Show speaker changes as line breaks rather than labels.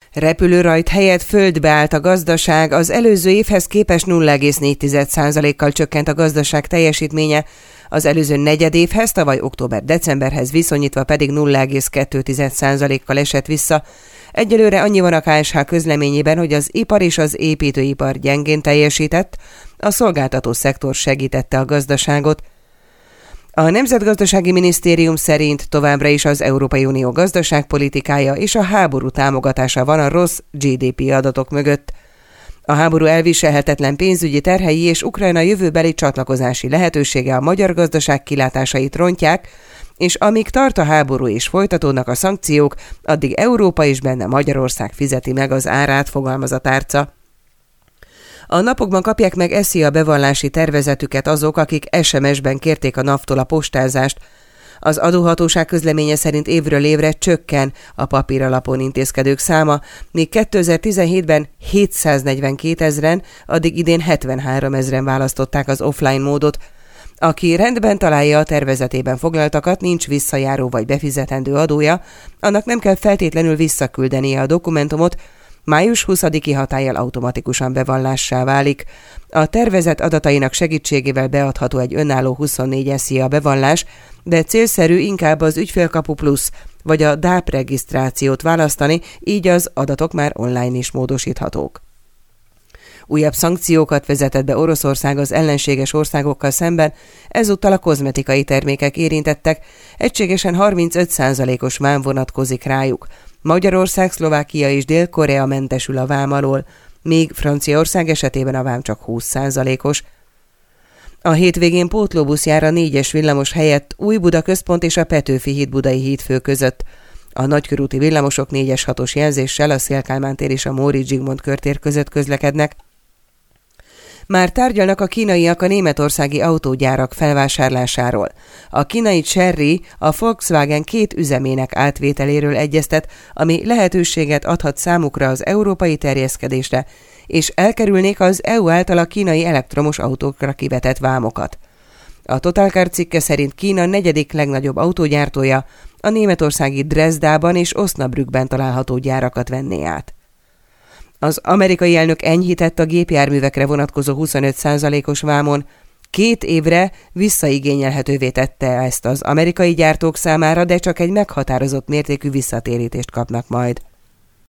Repülőrajt helyett földbe állt a gazdaság, az előző évhez képest 0,4%-kal csökkent a gazdaság teljesítménye, az előző negyedévhez, tavaly október-decemberhez viszonyítva pedig 0,2%-kal esett vissza. Egyelőre annyi van a KSH közleményében, hogy az ipar és az építőipar gyengén teljesített, a szolgáltató szektor segítette a gazdaságot. A Nemzetgazdasági Minisztérium szerint továbbra is az Európai Unió gazdaságpolitikája és a háború támogatása van a rossz GDP adatok mögött. A háború elviselhetetlen pénzügyi terhei és Ukrajna jövőbeli csatlakozási lehetősége a magyar gazdaság kilátásait rontják, és amíg tart a háború és folytatódnak a szankciók, addig Európa és benne Magyarország fizeti meg az árát, fogalmaz a tárca. A napokban kapják meg a bevallási tervezetüket azok, akik SMS-ben kérték a NAV-tól a postázást. Az adóhatóság közleménye szerint évről évre csökken a papíralapon intézkedők száma, míg 2017-ben 742 000-en, addig idén 73 000-en választották az offline módot. Aki rendben találja a tervezetében foglaltakat, nincs visszajáró vagy befizetendő adója, annak nem kell feltétlenül visszaküldenie a dokumentumot, május 20-i hatállyal automatikusan bevallássá válik. A tervezet adatainak segítségével beadható egy önálló 24 SZIA bevallás, de célszerű inkább az Ügyfélkapu Plusz vagy a DÁP regisztrációt választani, így az adatok már online is módosíthatók. Újabb szankciókat vezetett be Oroszország az ellenséges országokkal szemben, ezúttal a kozmetikai termékek érintettek, egységesen 35%-os vám vonatkozik rájuk. Magyarország, Szlovákia és Dél-Korea mentesül a vám alól, míg Franciaország esetében a vám csak 20%-os. A hétvégén pótlóbusz jár a 4-es villamos helyett Újbuda központ és a Petőfi híd budai hídfő között. A nagykörúti villamosok 4-es 6-os jelzéssel a Széll-Kálmán tér és a Móricz Zsigmond körtér között közlekednek. Már tárgyalnak a kínaiak a németországi autógyárak felvásárlásáról. A kínai Chery a Volkswagen 2 üzemének átvételéről egyeztet, ami lehetőséget adhat számukra az európai terjeszkedésre, és elkerülnék az EU által a kínai elektromos autókra kivetett vámokat. A Total Car cikke szerint Kína 4. legnagyobb autógyártója, a németországi Dresdában és Osnabrückben található gyárakat venné át. Az amerikai elnök enyhített a gépjárművekre vonatkozó 25%-os vámon, 2 évre visszaigényelhetővé tette ezt az amerikai gyártók számára, de csak egy meghatározott mértékű visszatérítést kapnak majd.